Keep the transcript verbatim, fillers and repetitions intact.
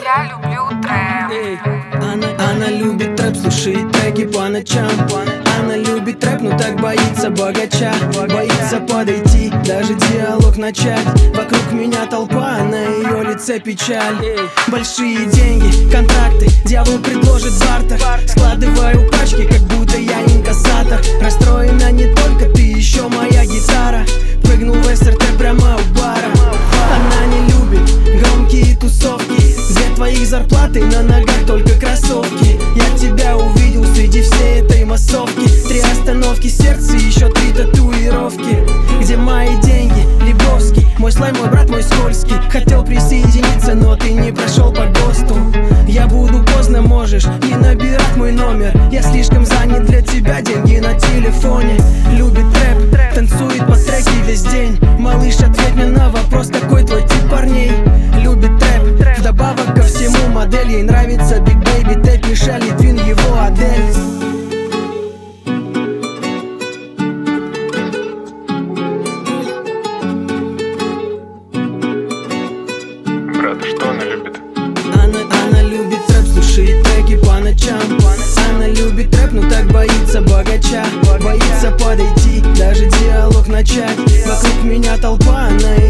я люблю трэп. Она, она любит трэп, слушает треки по ночам. Она любит трэп, но так боится богача. Боится подойти, даже диалог начать. Вокруг меня толпа, на ее лице печаль. Большие деньги, контракты, дьявол предложит бартер. Складываю пачки, как будто я инкассатор. Расстроена не только ты, еще моя гитара. Прыгнул в СРТ прямо у бара. Она не любит громкие тусовки, где твоих зарплаты на ногах только кроссовки. Я тебя увидел среди всей этой массовки. Три остановки, сердце, еще три татуировки. Где мои деньги, Лебовский? Мой слайм, мой брат, мой скользкий. Хотел присоединиться, но ты не прошел по ГОСТу. Я буду поздно, можешь не набирать мой номер. Я слишком занят для тебя, деньги на телефоне. Любит трэп, танцует по треке весь день. Малыш, ответь мне на вопрос, какой твой тип парней. Любит трэп, вдобавок ко всему модель. Ей нравится Big Baby, Тэп, Мишель, Литвин, его Адель. Брат, что она любит? Она, она любит трэп, слушает треки по ночам. Она любит трэп, но так боится богача. Боится подойти, даже диалог начать. Вокруг меня толпа, на